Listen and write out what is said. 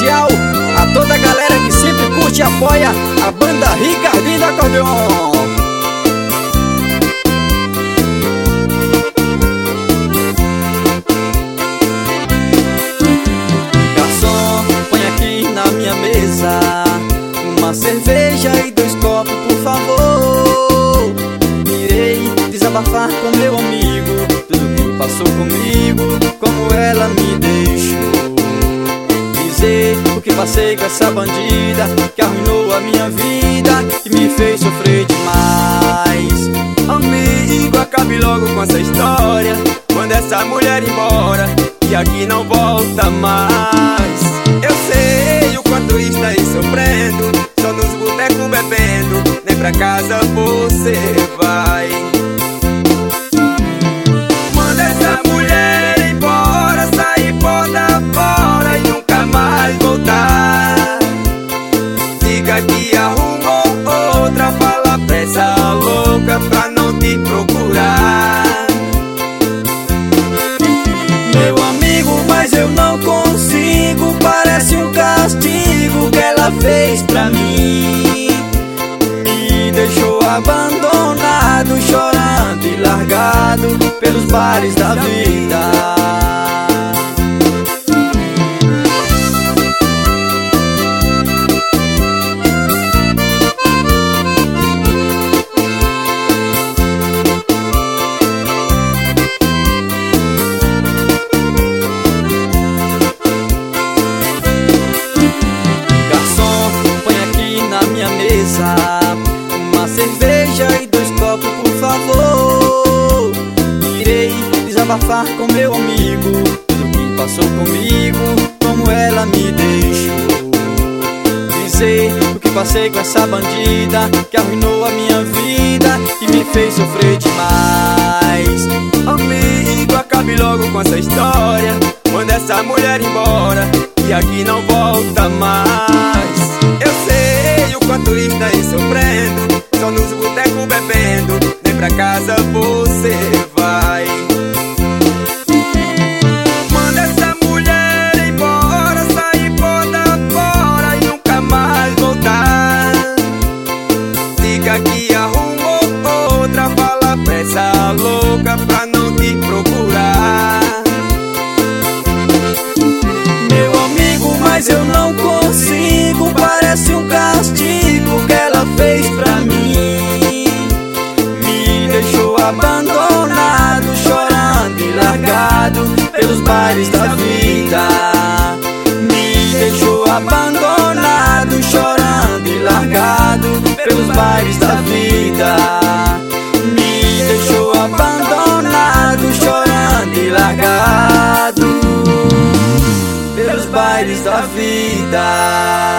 especial a toda a galera que sempre curte e apoia a banda Ricardinho do Acordeon. Garçom, põe aqui na minha mesa uma cerveja e 2 copos, por favor. Irei desabafar com meu amigo tudo que passou comigo, como ela me deixou. Dizer o que passei com essa bandida que arruinou a minha vida e me fez sofrer demais. Amigo, acabe logo com essa história, manda essa mulher embora e aqui não volta mais. Eu sei o quanto está aí sofrendo, só nos botecos bebendo, nem pra casa você vai. Manda essa mulher embora, sair bota fora e nunca mais voltar. Diga que arrumou outra, fala pra essa louca pra não te procurar. Meu amigo, mas eu não consigo, parece um castigo que ela fez pra mim. Me deixou abandonado, chorando e largado pelos bares da vida. Uma cerveja e 2 copos, por favor. Irei desabafar com meu amigo tudo que passou comigo, como ela me deixou. Dizer o que passei com essa bandida que arruinou a minha vida e me fez sofrer demais. Amigo, acabe logo com essa história, manda essa mulher embora e aqui não volta mais. Eu sei o quanto está aí sofrendo, só nos botecos bebendo, nem pra casa você vai. Manda essa mulher embora, sair bota fora e nunca mais voltar. Diga que arrumou outra, fala pra essa louca pra não te procurar. Meu amigo, mas eu não consigo, parece um castigo que ela fez pra mim. Me deixou abandonado, chorando e largado pelos bares da vida. Me deixou abandonado, chorando e largado pelos bares da vida. Me deixou abandonado, chorando e largado pelos bares da vida.